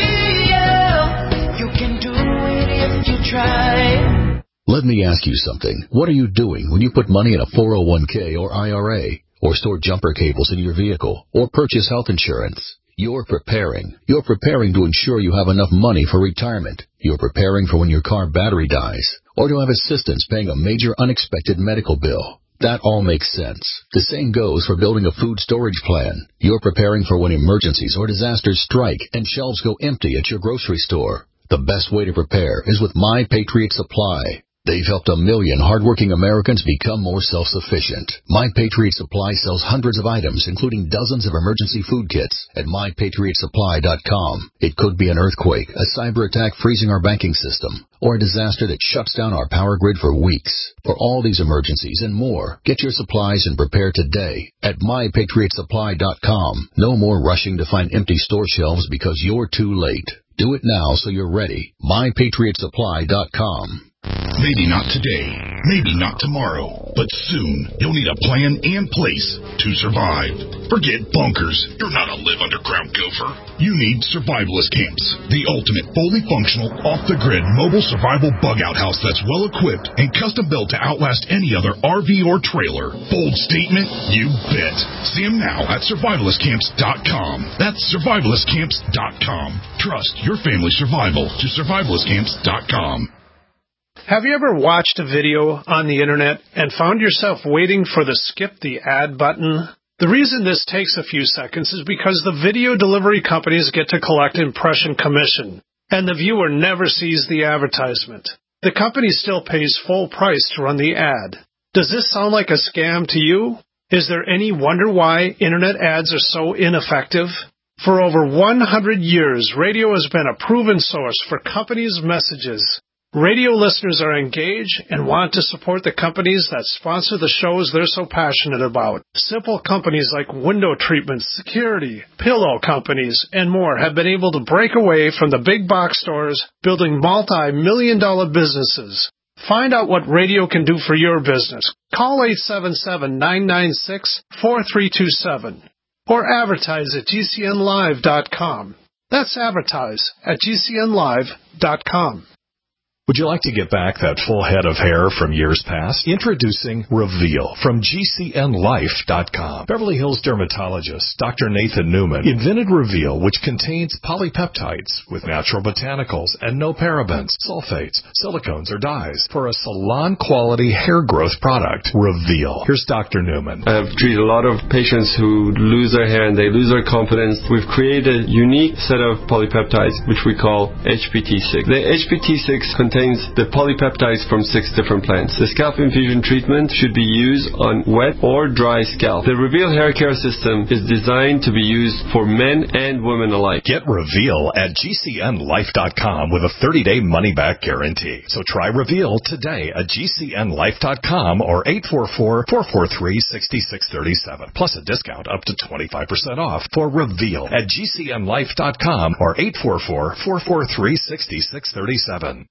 Yeah, you can do it if you try. Let me ask you something. What are you doing when you put money in a four oh one k or I R A, or store jumper cables in your vehicle, or purchase health insurance? You're preparing. You're preparing to ensure you have enough money for retirement. You're preparing for when your car battery dies, or to have assistance paying a major unexpected medical bill. That all makes sense. The same goes for building a food storage plan. You're preparing for when emergencies or disasters strike and shelves go empty at your grocery store. The best way to prepare is with My Patriot Supply. They've helped a million hardworking Americans become more self-sufficient. My Patriot Supply sells hundreds of items, including dozens of emergency food kits, at my patriot supply dot com. It could be an earthquake, a cyber attack freezing our banking system, or a disaster that shuts down our power grid for weeks. For all these emergencies and more, get your supplies and prepare today at my patriot supply dot com. No more rushing to find empty store shelves because you're too late. Do it now so you're ready. my patriot supply dot com. Maybe not today, maybe not tomorrow, but soon you'll need a plan and place to survive. Forget bunkers. You're not a live underground gopher. You need survivalist camps, the ultimate fully functional, off-the-grid mobile survival bug-out house that's well-equipped and custom-built to outlast any other R V or trailer. Bold statement? You bet. See them now at survivalist camps dot com. That's survivalist camps dot com. Trust your family's survival to survivalist camps dot com. Have you ever watched a video on the internet and found yourself waiting for the skip the ad button? The reason this takes a few seconds is because the video delivery companies get to collect impression commission, and the viewer never sees the advertisement. The company still pays full price to run the ad. Does this sound like a scam to you? Is there any wonder why internet ads are so ineffective? For over one hundred years, radio has been a proven source for companies' messages. Radio listeners are engaged and want to support the companies that sponsor the shows they're so passionate about. Simple companies like window treatments, security, pillow companies, and more have been able to break away from the big box stores, building multi-million dollar businesses. Find out what radio can do for your business. Call eight seven seven, nine nine six, four three two seven or advertise at G C N live dot com. That's advertise at G C N live dot com. Would you like to get back that full head of hair from years past? Introducing Reveal from G C N life dot com. Beverly Hills dermatologist Doctor Nathan Newman invented Reveal, which contains polypeptides with natural botanicals and no parabens, sulfates, silicones, or dyes for a salon-quality hair growth product. Reveal. Here's Doctor Newman. I've treated a lot of patients who lose their hair and they lose their confidence. We've created a unique set of polypeptides, which we call H P T six. The H P T six contains contains the polypeptides from six different plants. The scalp infusion treatment should be used on wet or dry scalp. The Reveal hair care system is designed to be used for men and women alike. Get Reveal at G C N life dot com with a thirty day money-back guarantee. So try Reveal today at G C N life dot com or eight four four, four four three, six six three seven. Plus a discount up to twenty-five percent off for Reveal at G C N life dot com or eight four four, four four three, six six three seven.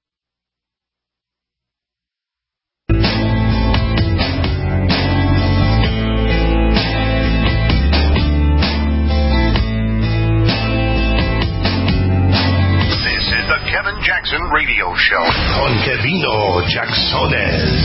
Kevin Jackson Radio Show. Con Kevino Jacksones.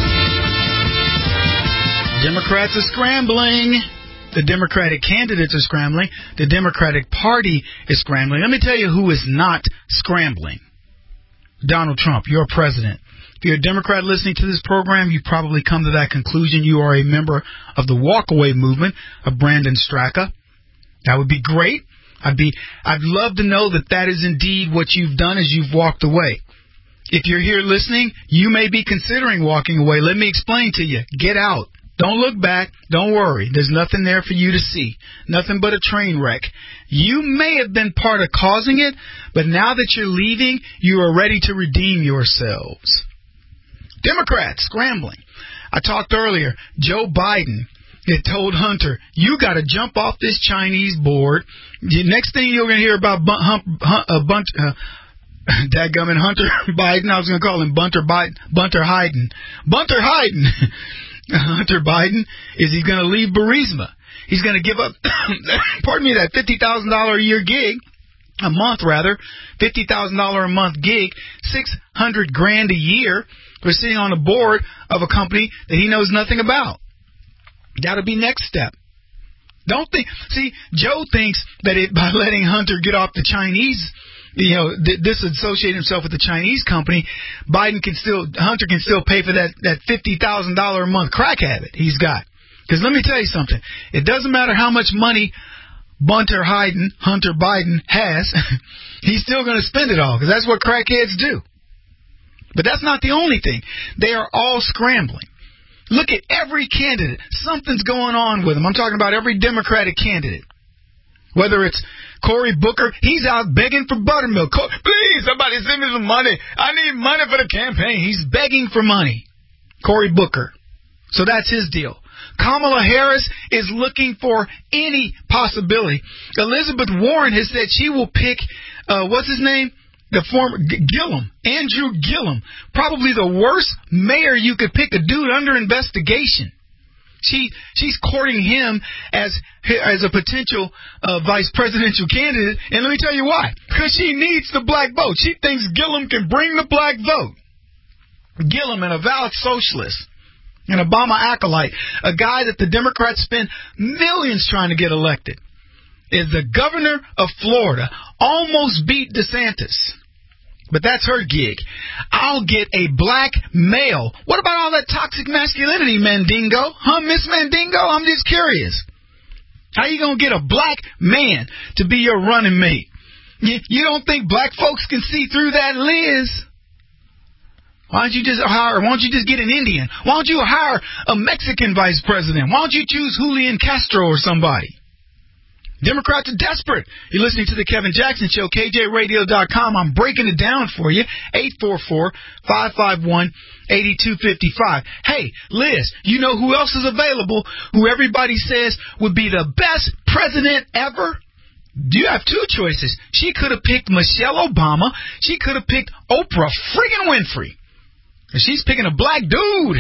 Democrats are scrambling. The Democratic candidates are scrambling. The Democratic Party is scrambling. Let me tell you who is not scrambling. Donald Trump, your president. If you're a Democrat listening to this program, you've probably come to that conclusion. You are a member of the walkaway movement of Brandon Straka. That would be great. I'd be, I'd love to know that that is indeed what you've done as you've walked away. If you're here listening, you may be considering walking away. Let me explain to you. Get out. Don't look back. Don't worry. There's nothing there for you to see. Nothing but a train wreck. You may have been part of causing it, but now that you're leaving, you are ready to redeem yourselves. Democrats scrambling. I talked earlier. Joe Biden that told Hunter, you got to jump off this Chinese board. The next thing you're going to hear about Bun- Hump, Hunt, uh, Bunt, uh, dadgummit Hunter Biden, I was going to call him Bunter Biden, Bunter Hyden. Bunter Hyden. Hunter Biden, is he's going to leave Burisma. He's going to give up, pardon me, that fifty thousand dollars a year gig, a month rather, fifty thousand dollars a month gig, six hundred grand a year for sitting on a board of a company that he knows nothing about. That'll be next step. Don't think, see, Joe thinks that it, by letting Hunter get off the Chinese, you know, th- disassociate himself with the Chinese company, Biden can still, Hunter can still pay for that, that fifty thousand dollars a month crack habit he's got. Because let me tell you something. It doesn't matter how much money Bunter Hyden, Hunter Biden has, he's still going to spend it all, because that's what crackheads do. But that's not the only thing. They are all scrambling. Look at every candidate. Something's going on with them. I'm talking about every Democratic candidate. Whether it's Cory Booker, he's out begging for buttermilk. Please, somebody send me some money. I need money for the campaign. He's begging for money. Cory Booker. So that's his deal. Kamala Harris is looking for any possibility. Elizabeth Warren has said she will pick, uh, what's his name? The former Gillum, Andrew Gillum, probably the worst mayor you could pick, a dude under investigation. She she's courting him as as a potential uh, vice presidential candidate, and let me tell you why. Because she needs the black vote. She thinks Gillum can bring the black vote. Gillum, an avowed socialist, an Obama acolyte, a guy that the Democrats spend millions trying to get elected, is the governor of Florida. Almost beat DeSantis. But that's her gig. I'll get a black male. What about all that toxic masculinity, Mandingo? Huh, Miss Mandingo? I'm just curious. How you going to get a black man to be your running mate? You, you don't think black folks can see through that lens? Why don't you just hire, why don't you just get an Indian? Why don't you hire a Mexican vice president? Why don't you choose Julian Castro or somebody? Democrats are desperate. You're listening to the Kevin Jackson Show, K J radio dot com. I'm breaking it down for you. eight four four, five five one, eight two five five. Hey, Liz, you know who else is available, who everybody says would be the best president ever? You have two choices. She could have picked Michelle Obama. She could have picked Oprah friggin' Winfrey. And she's picking a black dude.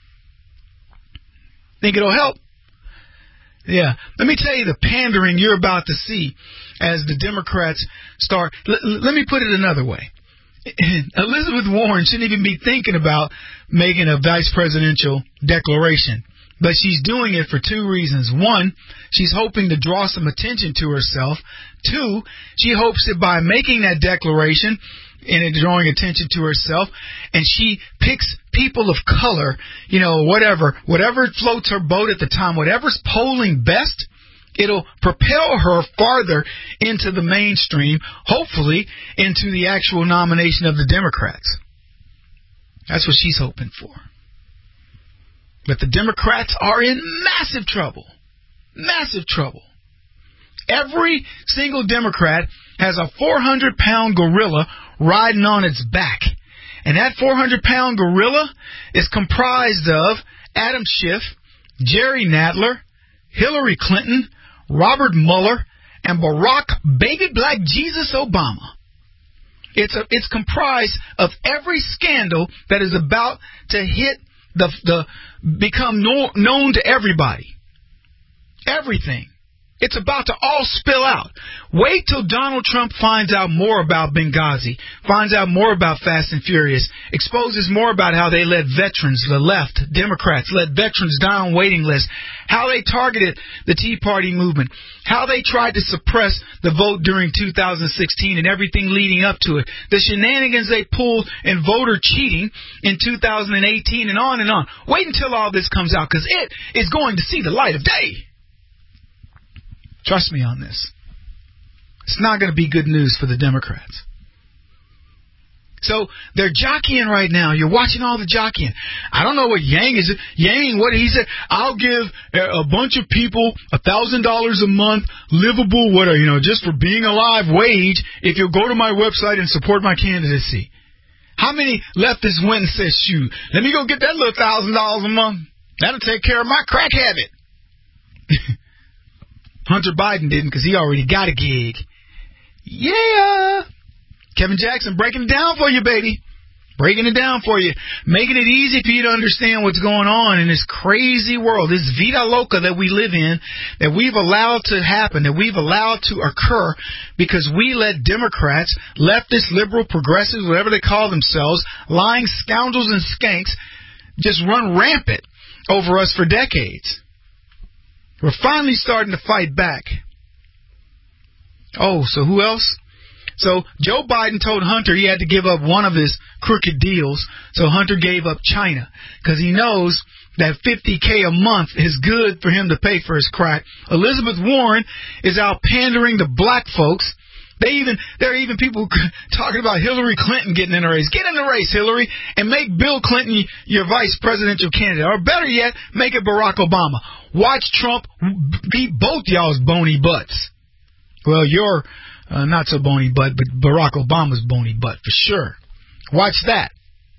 Think it'll help? Yeah. Let me tell you the pandering you're about to see as the Democrats start. L- let me put it another way. Elizabeth Warren shouldn't even be thinking about making a vice presidential declaration. But she's doing it for two reasons. One, she's hoping to draw some attention to herself. Two, she hopes that by making that declaration and it drawing attention to herself, and she picks people of color, you know, whatever, whatever floats her boat at the time, whatever's polling best, it'll propel her farther into the mainstream, hopefully into the actual nomination of the Democrats. That's what she's hoping for. But the Democrats are in massive trouble. Massive trouble. Every single Democrat has a four hundred pound gorilla riding on its back. And that four hundred pound gorilla is comprised of Adam Schiff, Jerry Nadler, Hillary Clinton, Robert Mueller, and Barack Baby Black Jesus Obama. It's a, it's comprised of every scandal that is about to hit the the become no, known to everybody. Everything. It's about to all spill out. Wait till Donald Trump finds out more about Benghazi, finds out more about Fast and Furious, exposes more about how they let veterans, the left, Democrats, let veterans die on waiting lists, how they targeted the Tea Party movement, how they tried to suppress the vote during two thousand sixteen and everything leading up to it, the shenanigans they pulled in voter cheating in two thousand eighteen, and on and on. Wait until all this comes out, because it is going to see the light of day. Trust me on this. It's not going to be good news for the Democrats. So they're jockeying right now. You're watching all the jockeying. I don't know what Yang is. Yang, what he said, I'll give a bunch of people a thousand dollars a month, livable, what you know, just for being alive wage if you'll go to my website and support my candidacy. How many leftists went and said, shoot, let me go get that little thousand dollars a month. That'll take care of my crack habit. Hunter Biden didn't because he already got a gig. Yeah. Kevin Jackson breaking it down for you, baby. Breaking it down for you. Making it easy for you to understand what's going on in this crazy world, this vida loca that we live in, that we've allowed to happen, that we've allowed to occur because we let Democrats, leftists, liberal, progressives, whatever they call themselves, lying scoundrels and skanks, just run rampant over us for decades. We're finally starting to fight back. Oh, so who else? So Joe Biden told Hunter he had to give up one of his crooked deals, so Hunter gave up China because he knows that fifty K a month is good for him to pay for his crack. Elizabeth Warren is out pandering to black folks. They even there are even people talking about Hillary Clinton getting in the race. Get in the race, Hillary, and make Bill Clinton your vice presidential candidate. Or better yet, make it Barack Obama. Watch Trump beat both y'all's bony butts. Well, you're Uh, not so bony butt, but Barack Obama's bony butt for sure. Watch that.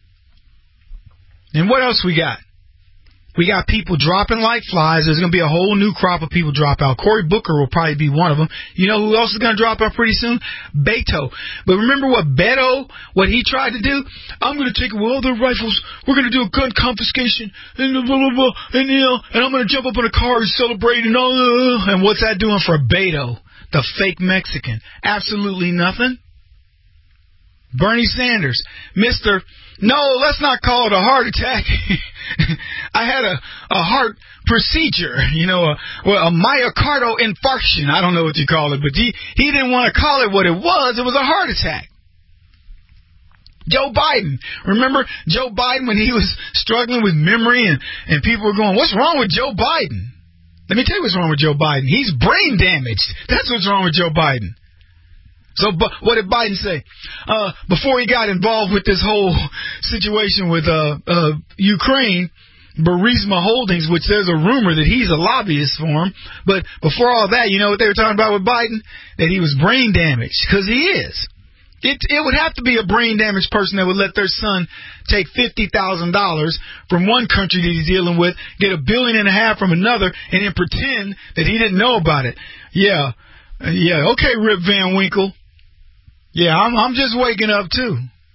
And what else we got? We got people dropping like flies. There's going to be a whole new crop of people drop out. Cory Booker will probably be one of them. You know who else is going to drop out pretty soon? Beto. But remember what Beto, what he tried to do? I'm going to take away all their rifles. We're going to do a gun confiscation. And blah, blah, blah, and, you know, and I'm going to jump up in a car and celebrate. And, all, and what's that doing for Beto? The fake Mexican. Absolutely nothing. Bernie Sanders. Mister No, let's not call it a heart attack. I had a, a heart procedure, you know, a, well, a myocardial infarction. I don't know what you call it, but he, he didn't want to call it what it was. It was a heart attack. Joe Biden. Remember Joe Biden when he was struggling with memory and, and people were going, what's wrong with Joe Biden? Let me tell you what's wrong with Joe Biden. He's brain damaged. That's what's wrong with Joe Biden. So but what did Biden say? Uh, before he got involved with this whole situation with uh, uh, Ukraine, Burisma Holdings, which there's a rumor that he's a lobbyist for him. But before all that, you know what they were talking about with Biden? That he was brain damaged, because he is. It, it would have to be a brain-damaged person that would let their son take fifty thousand dollars from one country that he's dealing with, get a billion and a half from another, and then pretend that he didn't know about it. Yeah, yeah, okay, Rip Van Winkle. Yeah, I'm, I'm just waking up, too.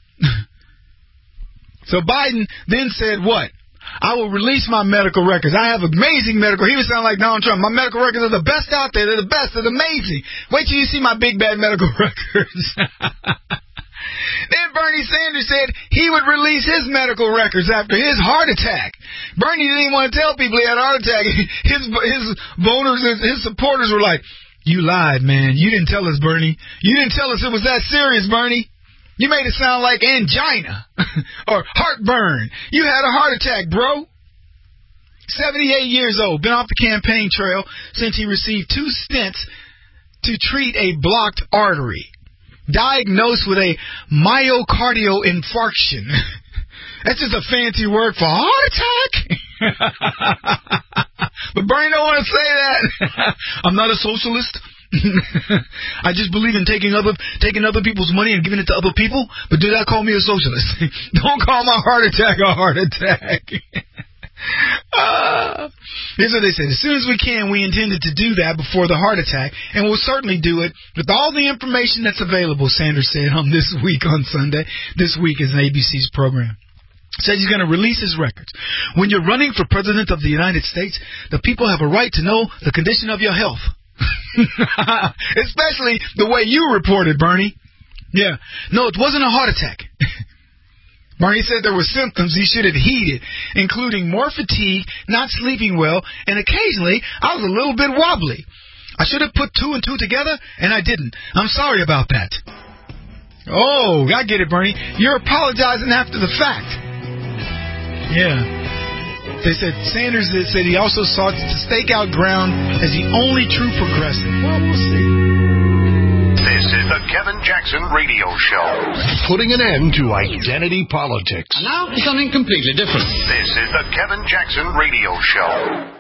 So Biden then said what? I will release my medical records. I have amazing medical. He would sound like Donald Trump. My medical records are the best out there. They're the best. They're amazing. Wait till you see my big bad medical records. Then Bernie Sanders said he would release his medical records after his heart attack. Bernie didn't even want to tell people he had a heart attack. His his voters, his, his supporters were like, "You lied, man. You didn't tell us, Bernie. You didn't tell us it was that serious, Bernie. You made it sound like angina or heartburn. You had a heart attack, bro." seventy-eight years old, been off the campaign trail since he received two stents to treat a blocked artery. Diagnosed with a myocardial infarction. That's just a fancy word for heart attack. But Bernie don't want to say that. I'm not a socialist. I just believe in taking other taking other people's money and giving it to other people. But do not call me a socialist. Don't call my heart attack a heart attack. uh, here's what they said. As soon as we can, we intended to do that before the heart attack, and we'll certainly do it with all the information that's available, Sanders said on This Week on Sunday. This Week is an A B C's program. Said he's going to release his records. When you're running for president of the United States, the people have a right to know the condition of your health. Especially the way you reported, Bernie. Yeah. No, it wasn't a heart attack. Bernie said there were symptoms he should have heeded, including more fatigue, not sleeping well, and occasionally I was a little bit wobbly. I should have put two and two together, and I didn't. I'm sorry about that. Oh, I get it, Bernie. You're apologizing after the fact. Yeah. They said Sanders said he also sought to stake out ground as the only true progressive. Well, we'll see. This is the Kevin Jackson Radio Show. Putting an end to identity politics. And now something completely different. This is the Kevin Jackson Radio Show.